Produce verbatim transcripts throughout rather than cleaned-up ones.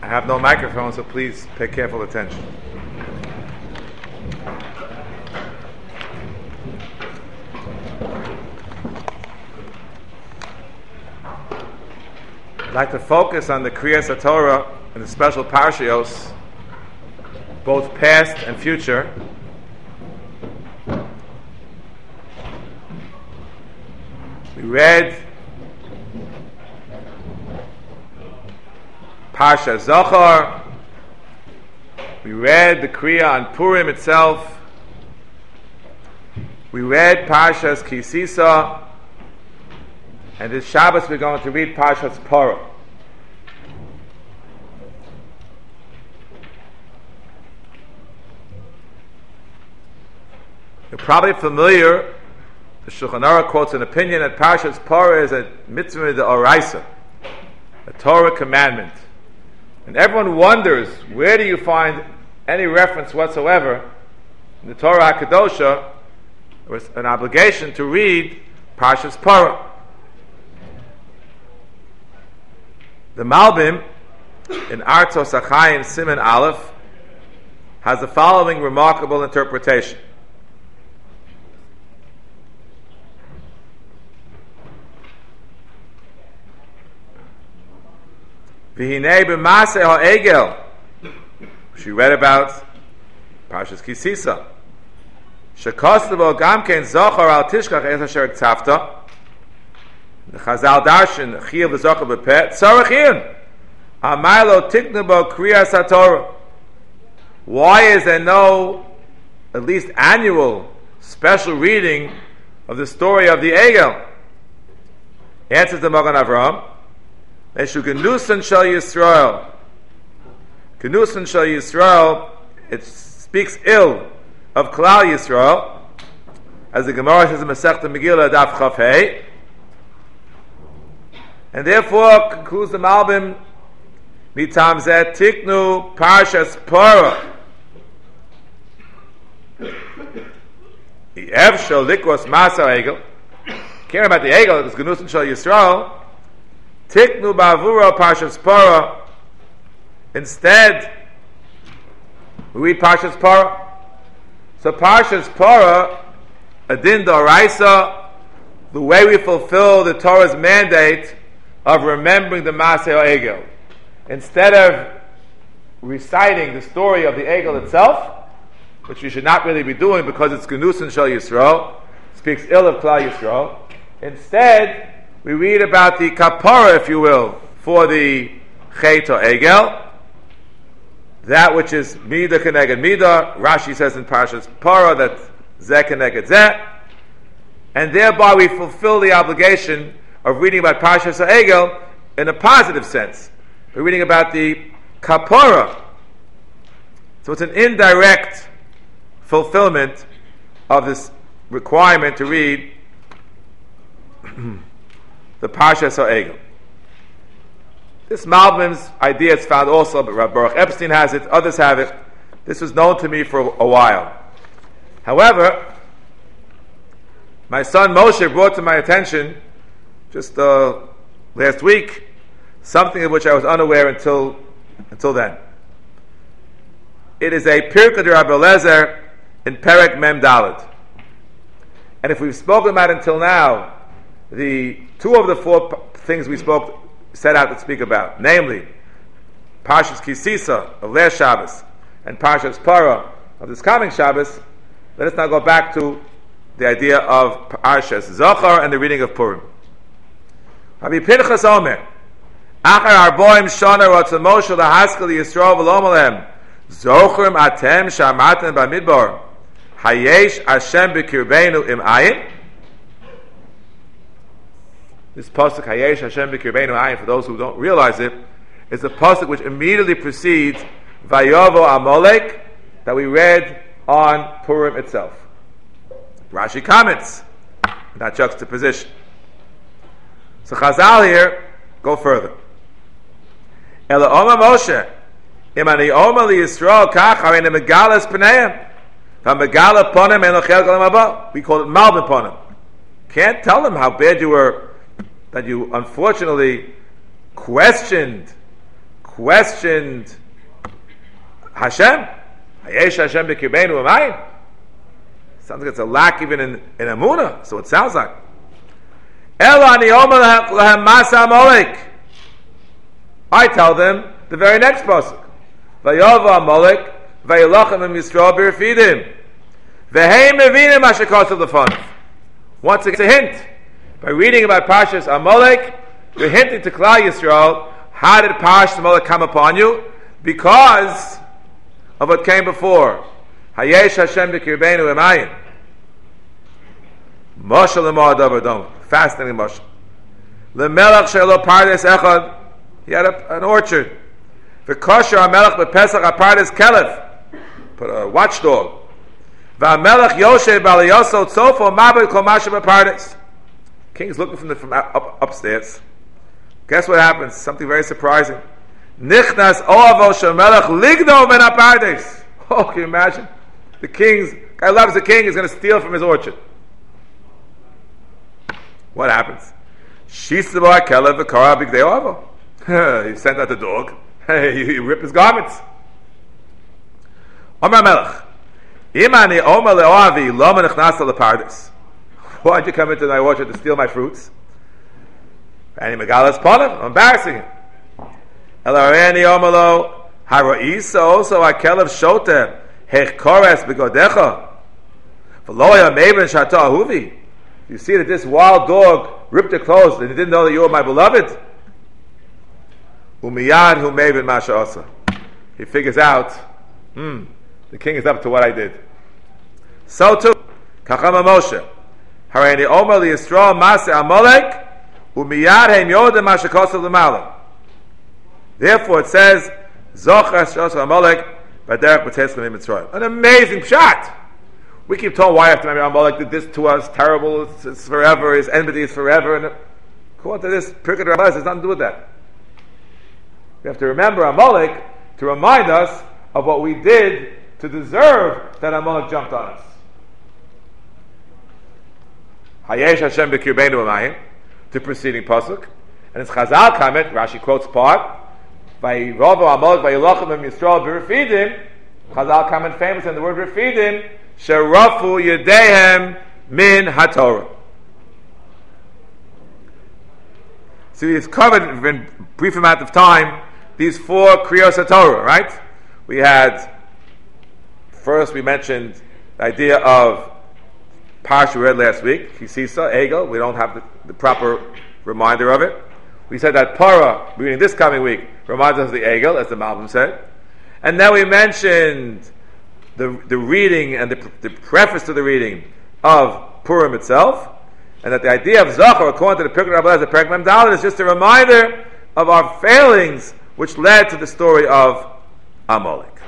I have no microphone, so please pay careful attention. I'd like to focus on the Kriyas HaTorah and the special Parshios, both past and future. We read Parsha Zohar. We read the Kriya on Purim itself. We read Parshas Ki Sisa. And this Shabbos we're going to read Parshas Parah. You're probably familiar, the Shulchan Aruch quotes an opinion that Parshas Parah is a mitzvah de oraisa, a Torah commandment. And everyone wonders, where do you find any reference whatsoever in the Torah HaKadosha, there was an obligation to read Parshas Parah. The Malbim in Artos HaChaim Siman Aleph has the following remarkable interpretation. V'hinei b'maseh ha'egel, she read about Parshas Ki Sisa. Shekostabo gamken zochar al tishkach es asher ktafta. The Chazal Darshan Chiyuv v'zochar b'peh tzarachin amaylo tiknabo kriyas haTorah. Why is there no at least annual special reading of the story of the Egel? Answers the Magen Avraham. Eshu Genusan Shal Yisrael. Genusan Shal Yisrael, it speaks ill of Klal Yisrael, as the Gemara says in Masechta Megillah Daf Chaf Hey, and therefore concludes the Malbim Mitam Zeh Tiknu Parshas Parah. Ev Shal Likos Masa Egel. Care about the Egel, it's Genusan Shal Yisrael. Tiknu ba'avura Parshas Parah. Instead, we read Parshas Parah. So Parshas Parah, Adin D'Oraisa, the way we fulfill the Torah's mandate of remembering the Maseh Egel. Instead of reciting the story of the Egel itself, which we should not really be doing because it's Genusan Shal Yisrael, speaks ill of Klal Yisrael. Instead, we read about the kapara, if you will, for the Chet or Egel, that which is Mida Keneged Mida. Rashi says in Parshas Parah that Zeh Keneged Zeh, and thereby we fulfill the obligation of reading about Parshas Egel in a positive sense. We're reading about the kapara, so it's an indirect fulfillment of this requirement to read the Parshas HaEgel. This Malbim's idea is found also, but Rabbi Baruch Epstein has it, others have it. This was known to me for a while. However, my son Moshe brought to my attention just uh, last week something of which I was unaware until until then. It is a Pirkei de Rabbi Eliezer in Perek Mem Daled. And if we've spoken about until now, the two of the four p- things we spoke set out to speak about, namely Parshas Ki Sisa of last Shabbos and Parshas Parah of this coming Shabbos, let us now go back to the idea of Parshas Zohar and the reading of Purim. Rabbi Pinchas Omer, Achar Arboim Shana Ratzon Moshe Lahaskel Yisrael V'Lom Alehem Zochrim Atem Shamatem Bamidbar Hayesh Hashem B'Kirbeinu Im Ayin. This pasuk Hayesh Hashem B'Kirbeinu Ayin, for those who don't realize it, is the pasuk which immediately precedes Vayovo Amalek that we read on Purim itself. Rashi comments on that juxtaposition. So Chazal here go further. Ela Oma Moshe Imani Oma Li Yisrael Kach Harein Megalas Pneim V'Megala Ponim En Ochel Galim Haba. We call it Malbim Ponim. Can't tell them how bad you were, that you unfortunately questioned questioned Hashem. Hayesh Hashem b'kirbeinu u'mayim. Sounds like it's a lack even in, in Amunah. So it sounds like. Ela ani omer lahem masa Amalek. I tell them the very next pasuk. Vayova Amalek vayilachem im Yisrael b'refidim. V'hei mevinim asher kosav lefanov. Once again, it's a hint. By reading about Parshas Amalek, we're hinting to Klal Yisrael, how did Parshas Amalek come upon you? Because of what came before. Hayesh Hashem b'kirbeinu u'mayim. Moshe l'mor davar dom. Fascinating Moshe. L'melech shelo pardes echad. He had a, an orchard. V'kosher ha'melech b'pesach ha'pardes kelev. Put a watchdog. V'ha'melech yoshev b'aliyoso tzofo mabed kol mashe b'pardes. King's looking from the from up, upstairs. Guess what happens? Something very surprising. Nichnas oavo shemelech ligno ben ha'pardes. Oh, can you imagine? The king's guy loves the king is going to steal from his orchard. What happens? Shisabo kelev v'kara bigdei oavo. He sent out the dog. He ripped his garments. Omar Melech, imani omer leoavi loma nechnasa lepardes. Why'd you come into my orchard to steal my fruits? And he megalas ponav. I'm embarrassing him. Elareni omer lo haroisa also akelev shoter hech kores begodecha. V'loya meiven shato ahuvi. You see that this wild dog ripped your clothes and he didn't know that you were my beloved? Umiyad hu meiven masha osa. He figures out, hmm, the king is up to what I did. So too, Kachama Moshe. Hareini Omer li Yisrael Mase Amalek umiyad heim yodem masha kosav l'malam. Therefore it says, Zochas Shos Amalek b'derech b'tes l'mim Mitzrayim. An amazing shot. We keep told why after Amalek did this to us, terrible, it's, it's forever, his enmity is forever. And according to this, Pirkei Rabbah has nothing to do with that. We have to remember Amalek to remind us of what we did to deserve that Amalek jumped on us. Hayesh Hashem b'kirbeinu u'mayim, to preceding pasuk, and it's Chazal comment. Rashi quotes part by Ravo Amalek vayilachem im Yisrael b'refidim. Chazal comment famous in the word refidim. Sherafu yedehem min haTorah. So we've covered in a brief amount of time these four kriyos haTorah, right? We had first we mentioned the idea of Parsha we read last week, Kisisa, Egel. We don't have the, the proper reminder of it. We said that Para, reading this coming week, reminds us of the Egel, as the Malbim said. And then we mentioned the the reading and the, the preface to the reading of Purim itself, and that the idea of Zachor, according to the Pirkei Rabbah, as the Perek Mem Daled, is just a reminder of our failings, which led to the story of Amalek.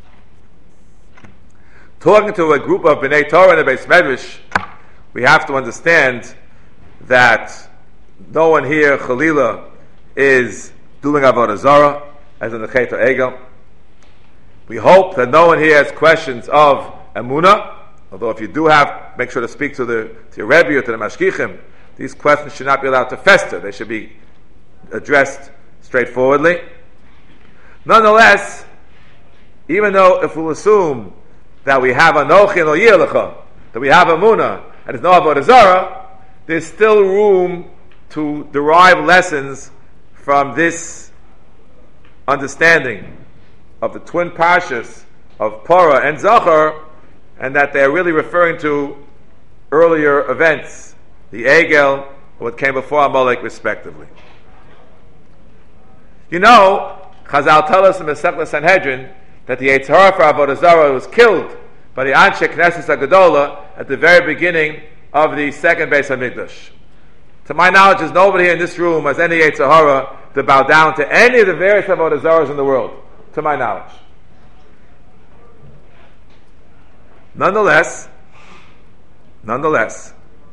Talking to a group of Bnei Torah in the Beis Medrash, we have to understand that no one here, Chalila, is doing Avodah Zarah, as in the Chet Egel. We hope that no one here has questions of Emunah, although if you do have, make sure to speak to the to your Rebbe or to the Mashgichim. These questions should not be allowed to fester. They should be addressed straightforwardly. Nonetheless, even though if we'll assume that we have Anochi and Oyelecha, that we have Emunah, and there's no Avodah Zarah, there's still room to derive lessons from this understanding of the twin parshas of Parah and Zachor, and that they're really referring to earlier events, the Egel, and what came before Amalek, respectively. You know, Chazal tell us in Masechta Sanhedrin that the Yetzer Hara for Avodah Zarah was killed by the Anshe Knesset HaGedolah at the very beginning of the second Beis HaMikdash. To my knowledge, there's nobody here in this room has any Yetzer Hara to bow down to any of the various Avodah Zarahs in the world, to my knowledge. Nonetheless, nonetheless,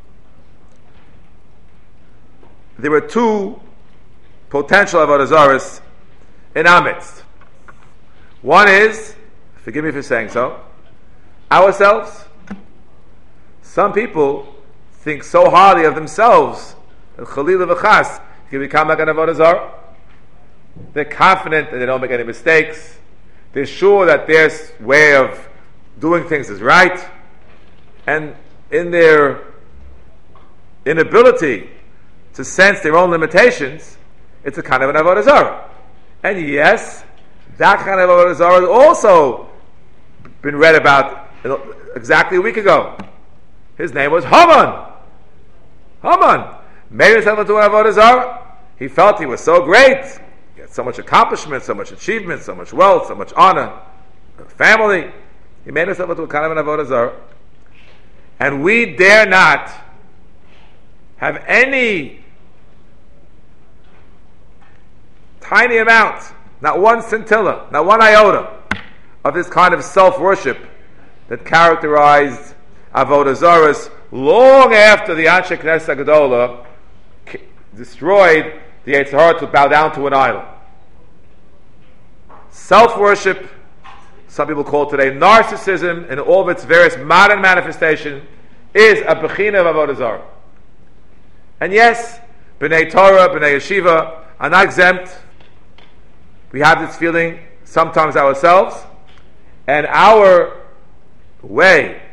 there were two potential Avodah Zarahs in our midst. One is, forgive me for saying so, ourselves. Some people think so highly of themselves that Chalila v'chas can become like an Avodah Zarah. They're confident that they don't make any mistakes. They're sure that their way of doing things is right. And in their inability to sense their own limitations, it's a kind of an avodah zarah. And yes, that kind of avodah zarah has also been read about exactly a week ago. His name was Haman. Haman made himself into an avodah zarah. He felt he was so great. He had so much accomplishment, so much achievement, so much wealth, so much honor, family. He made himself into a kind of an avodah zarah. And we dare not have any tiny amount, not one scintilla, not one iota, of this kind of self-worship that characterized avodah zarahs long after the Anshe Knesset Gedolah destroyed the Yetzer Hara to bow down to an idol. Self-worship, some people call it today narcissism, in all of its various modern manifestation, is a bechina of avodah zarah. And yes, B'nai Torah, B'nai Yeshiva are not exempt. We have this feeling sometimes ourselves, and our way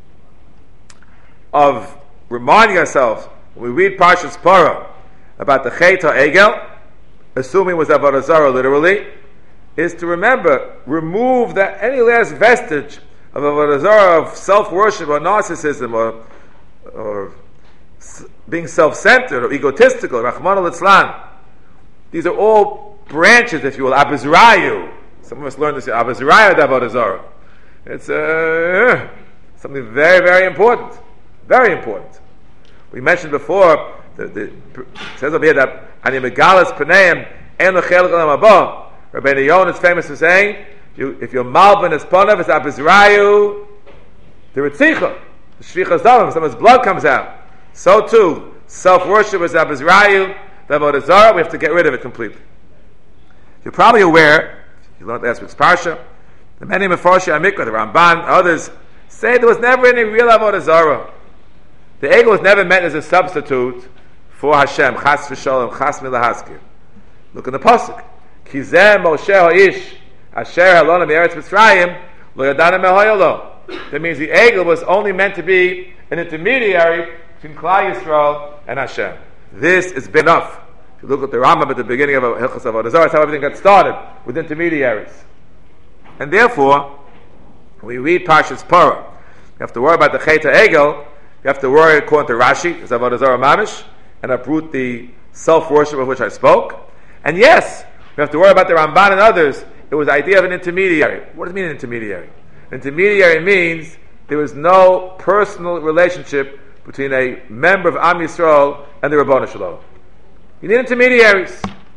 of reminding ourselves when we read Parshas Parah about the Chet HaEgel, assuming it was avodah zarah literally, is to remember, remove that any last vestige of avodah zarah, of self-worship or narcissism or, or s- being self-centered or egotistical, Rahman al-Islam. These are all branches, if you will, Abizrayu. Some of us learn this, Abizrayu of avodah zarah. It's uh, something very, very important. Very important. We mentioned before, the, the, it says over here that Ani Megalas Paneim En L'Chelik Olam Haba. Rabbeinu Yonah is famous for saying, you, if your Malbin is Ponav, it's Abizrayu, the Ritzicha, the Shvichas Dalam, someone's blood comes out. So too, self-worship is Abizrayu, the avodah zarah, we have to get rid of it completely. You're probably aware, you learned last week's Parsha, the many Mefarshei HaMikra, the Ramban, others, say there was never any real avodah zarah. The Egel was never meant as a substitute for Hashem, Chas v'sholem, Chas milahaskir. Look in the pasuk. Kizeh Moshe ha'ish asher halona me'eretz Mitzrayim lo yadana me'hoyolo. That means the Egel was only meant to be an intermediary between Klal Yisrael and Hashem. This is big enough. If you look at the Rambam at the beginning of Hilchos Avodah Zarah, that's how everything got started, with intermediaries. And therefore, when we read Parshas Parah, you have to worry about the Chet HaEgel. You have to worry, according to Rashi, is avodah zarah mamish, and uproot the self-worship of which I spoke. And yes, we have to worry about the Ramban and others. It was the idea of an intermediary. What does it mean, an intermediary? Intermediary means there was no personal relationship between a member of Am Yisrael and the Rabbanu Shalom. You need intermediaries.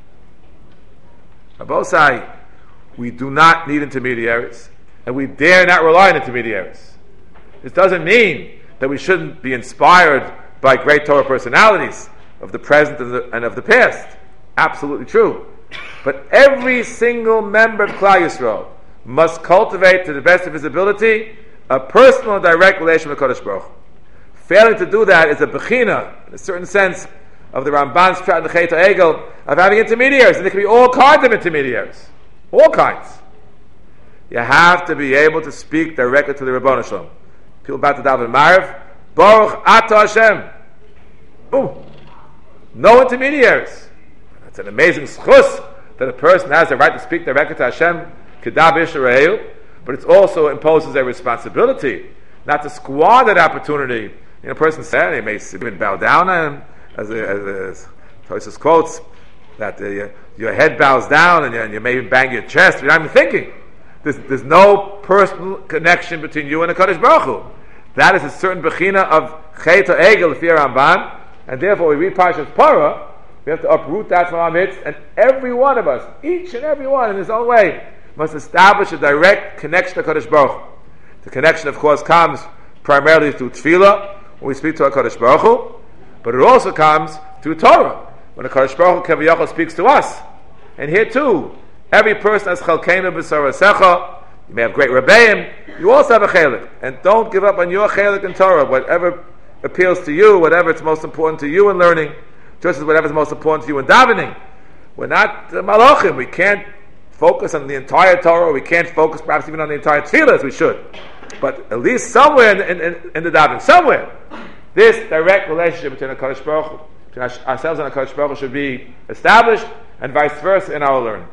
Abosai, we do not need intermediaries, and we dare not rely on intermediaries. This doesn't mean that we shouldn't be inspired by great Torah personalities of the present and, the, and of the past. Absolutely true. But every single member of Klal Yisrael must cultivate, to the best of his ability, a personal and direct relation with Kodesh Baruch Hu. Failing to do that is a bechina, in a certain sense, of the Ramban's Pshat in the Chet HaEgel, of having intermediaries. And there can be all kinds of intermediaries. All kinds. You have to be able to speak directly to the Rabbanu Shalom. People about to daven Mariv, Baruch Ata Hashem. Boom. No intermediaries. It's an amazing schus that a person has the right to speak directly to Hashem, Kedav Yisrael, but it also imposes a responsibility not to squander that opportunity. You know, a person said, they may even bow down on him, as as Tosis quotes, that uh, your, your head bows down and you, and you may even bang your chest. You're not even thinking. There's, there's no personal connection between you and the Kadosh Baruch Hu. That is a certain bechina of Chet HaEgel, the Ramban, and therefore we read Parshas Parah, we have to uproot that from our midst, and every one of us, each and every one in his own way, must establish a direct connection to Kadosh Baruch Hu. The connection, of course, comes primarily through tefillah, when we speak to our Kadosh Baruch Hu, but it also comes through Torah, when the Kadosh Baruch Hu Kaviyachol speaks to us. And here too, every person has chalkeinu b'sarasecha. You may have great rebbeim, you also have a chelik. And don't give up on your chelik in Torah, whatever appeals to you, whatever is most important to you in learning, just as whatever is most important to you in davening. We're not uh, malachim. We can't focus on the entire Torah. We can't focus perhaps even on the entire tefillah as we should. But at least somewhere in, in, in, in the davening, somewhere, this direct relationship between HaKadosh Baruch Hu, between ourselves and HaKadosh Baruch Hu should be established, and vice versa in our learning.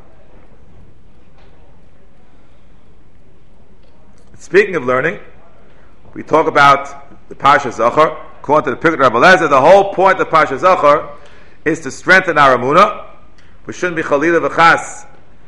Speaking of learning, we talk about the Parsha Zachor. According to the Pirkei Rabbi Eliezer, the whole point of Parsha Zachor is to strengthen our emunah. We shouldn't be chalila v'chas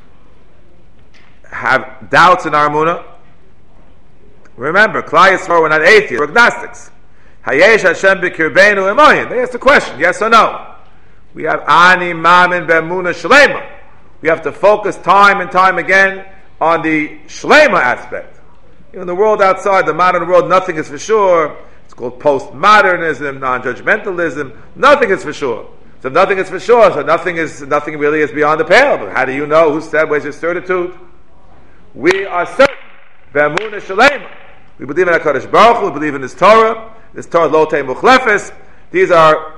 have doubts in our emunah. Remember, Klal Yisrael, we're not atheists, we're agnostics. Hayesh Hashem b'kirbeinu emoyin. They ask the question, yes or no? We have ani mamin b'emunah shlema. We have to focus time and time again on the shlema aspect. You know, in the world outside, the modern world, nothing is for sure. It's called postmodernism, non-judgmentalism. Nothing is for sure. So if nothing is for sure, so nothing is nothing really is beyond the pale. But how do you know? Who said? Where's your certitude? We are certain. B'emunah shlema. We believe in HaKadosh Baruch Hu. We believe in His Torah. This Torah Lotei Muchlefes. These are,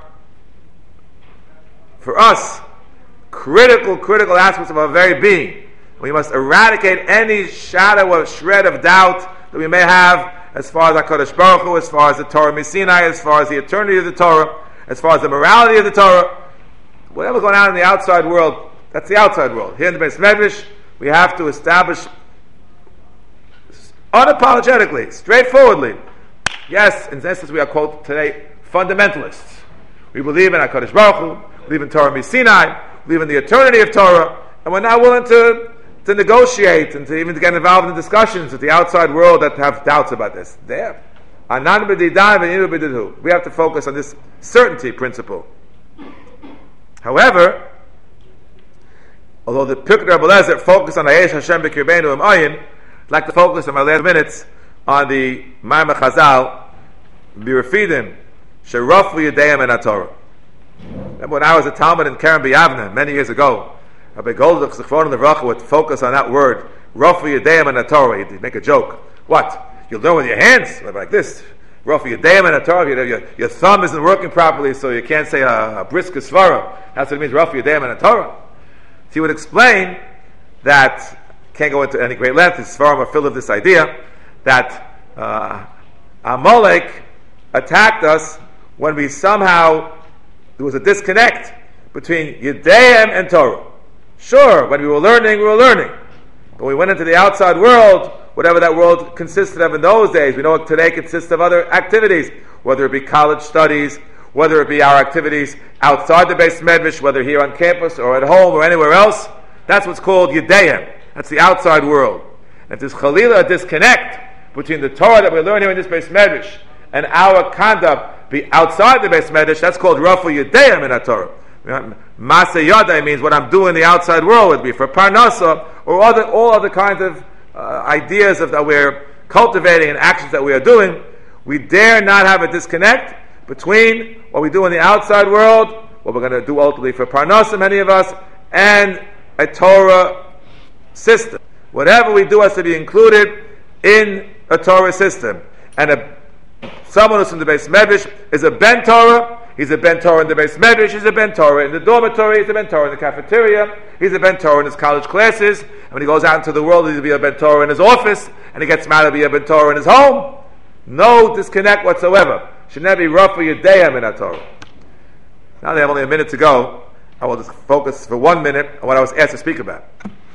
for us, critical, critical aspects of our very being. We must eradicate any shadow or shred of doubt that we may have as far as HaKadosh Baruch Hu, as far as the Torah Misinai, as far as the eternity of the Torah, as far as the morality of the Torah. Whatever's going on in the outside world, that's the outside world. Here in the Beis Medrash, we have to establish unapologetically, straightforwardly. Yes, in essence, we are called today fundamentalists. We believe in HaKadosh Baruch Hu, believe in Torah Misinai, believe in the eternity of Torah, and we're not willing to, to negotiate and to even to get involved in discussions with the outside world that have doubts about this. There. We have to focus on this certainty principle. However, although the Pirkei Rabbi Eliezer focused on Hayesh Hashem b'kirbeinu emoyin, I'd like to focus in my last minutes on the Maimar Chazal, Birafidim, Sherafu Yedayim and HaTorah. Remember when I was a Talmud in Kerem B'Yavne many years ago, Rabbi Goldach Zichron Levracha would focus on that word, Rafu Yedayim and HaTorah. He'd make a joke. What? You'll learn with your hands? Like this. Rafu Yedayim and HaTorah. Your, your, your thumb isn't working properly, so you can't say a, a brisk svara. That's what it means, Rafu Yedayim and HaTorah. So he would explain that, can't go into any great length, his svarim are filled with this idea, that uh, Amalek attacked us when we somehow, there was a disconnect between Yedayim and Torah. Sure, when we were learning, we were learning. But when we went into the outside world, whatever that world consisted of in those days, we know it today consists of other activities, whether it be college studies, whether it be our activities outside the Beis Medrash, whether here on campus or at home or anywhere else. That's what's called Yedayim. That's the outside world. And if there's chalila, a disconnect between the Torah that we learn here in this Beis Medrash and our conduct be outside the Beis Medrash, that's called Rafu Yedayim in HaTorah. Masa Yadai means what I'm doing in the outside world would be for Parnasa or other, all other kinds of uh, ideas of, that we're cultivating and actions that we are doing. We dare not have a disconnect between what we do in the outside world, what we're going to do ultimately for Parnasa, many of us, and a Torah system. Whatever we do has to be included in a Torah system. And a, someone who's from the Beis Medrash is a Ben Torah. He's a Ben Torah in the Beis Medrash. He's a Ben Torah in the dormitory. He's a Ben Torah in the cafeteria. He's a Ben Torah in his college classes. And when he goes out into the world, he'll be a Ben Torah in his office. And he gets mad to be a Ben Torah in his home. No disconnect whatsoever. Should never be Rafu Yedayim in that Torah. Now they have only a minute to go. I will just focus for one minute on what I was asked to speak about,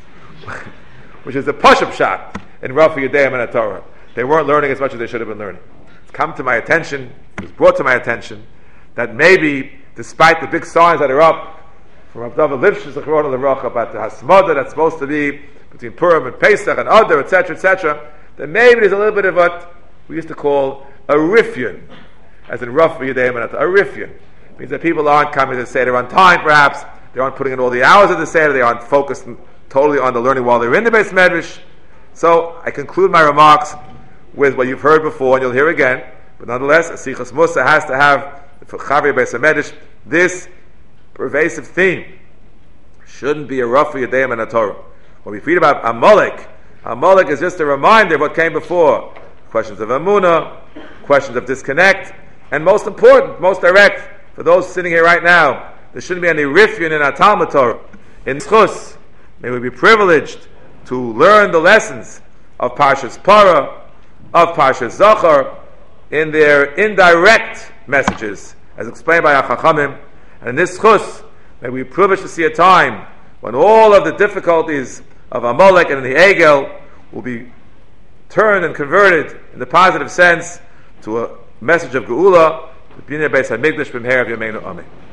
which is the push-up shot in Rafu Yedayim and Torah. They weren't learning as much as they should have been learning. It's come to my attention, it was brought to my attention, that maybe, despite the big signs that are up from Abdava Lipshitz about the Hasmodah that's supposed to be between Purim and Pesach and Adar, et cetera, et cetera, that maybe there's a little bit of what we used to call a rifyun, as in Rafu Yedayim and Torah. A rifyun means that people aren't coming to the Seder on time, perhaps. They aren't putting in all the hours of the Seder. They aren't focused totally on the learning while they're in the Beis Medrash. So I conclude my remarks with what you've heard before, and you'll hear again. But nonetheless, a Sichas Musa has to have, for Chavir Beis Medrash, this pervasive theme. Shouldn't be a Rafu Yedayim and Torah. When we read about Amalek, Amalek is just a reminder of what came before. Questions of Amunah, questions of disconnect, and most important, most direct, for those sitting here right now, there shouldn't be any rifyun in our Talmud Torah. In Schus, may we be privileged to learn the lessons of Parshas Parah, of Parshas Zachor, in their indirect messages, as explained by HaChachamim. And in this Schus, may we be privileged to see a time when all of the difficulties of Amalek and the Egel will be turned and converted in the positive sense to a message of Geula, the Bnei Beis HaMikdash b'meherav Yameinu Amen.